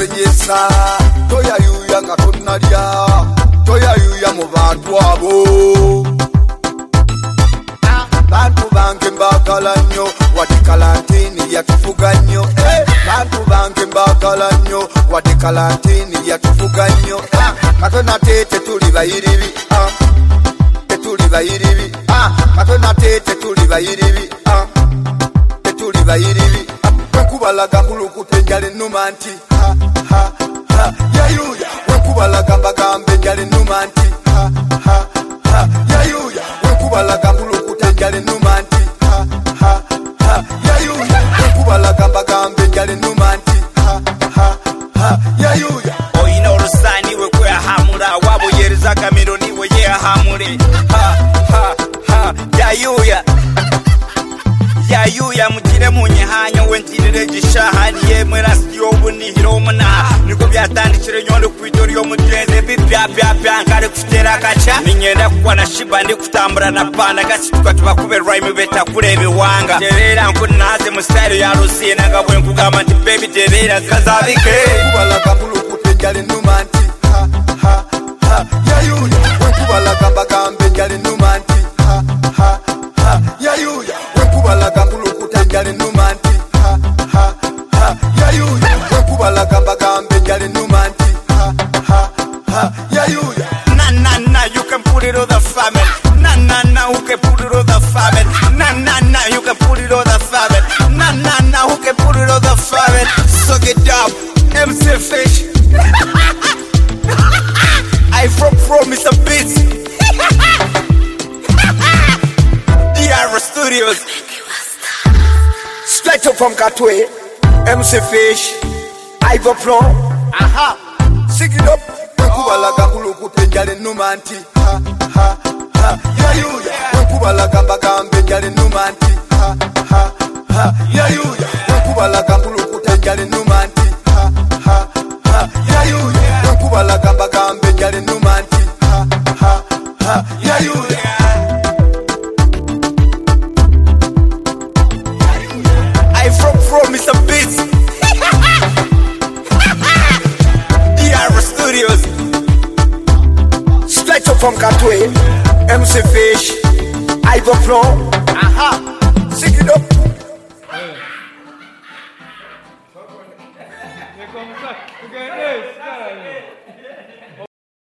senyesa toya yuya nga tonalya toya yuya mu bantu abo bantu bange mbagala nnyo wadde kalantini yatufuga nnyo bantu bange mbagala nnyo wadde kalantini yatufuga nnyo katona tete tuli bayiribi tetuli bayiribi katona tete tuli bayiribi tetuli bayiribi wekubalaga mbulukute njala ennuma nti yayuya wekubalaga mbagambe njala ennuma nti yayuya wekubalaga mbulukute njala ennuma nti yayuya wekubalaga mbagambe njala ennuma nti yayuya oyina olusani we kweyahamula waboyereza kamero niwe yeyahamule yayuya yayuya mugire munyihanyo wentirire gishahani yemwe rasi y'obunihiro omuna niko byatandikire nyondo kwito ry'omugenzi bipyapyapya nkari kufutera kaca ninyenda kuwa na shiba ndi kutambura na panda gasituka tubakube rhyme beta kureba iwanga terera nkunaze mu style ya rusina nga bwe nkugamba nti baby terera zikazabike wekubalaga mbulukute njala ennuma nti yayuya wekubalaga mbagambe njala ennuma nti yayuya wekubalaga mbulukute njala ennuma nti yayuya wekubalaga mbagambe njala ennuma nti yayuya na you can put it on the family na who can put it on the family na you can put it on the family na who can put it on the family so get up MC Fish I from Mr. Beats DR Studios straight up from Katwe MC Fish Ivo Pro sing it up wekubalaga mbulukute njala ennuma nti yayuya wekubalaga mbagambe njala ennuma nti yayuya wekubalaga mbulukute njala ennuma nti yayuya wekubalaga mbagambe njala ennuma nti yayuya I from Mr. Beats DR Studios straight up from Katwe MC Fish Ivo Pro sing it up Como ça? Vous gagnez,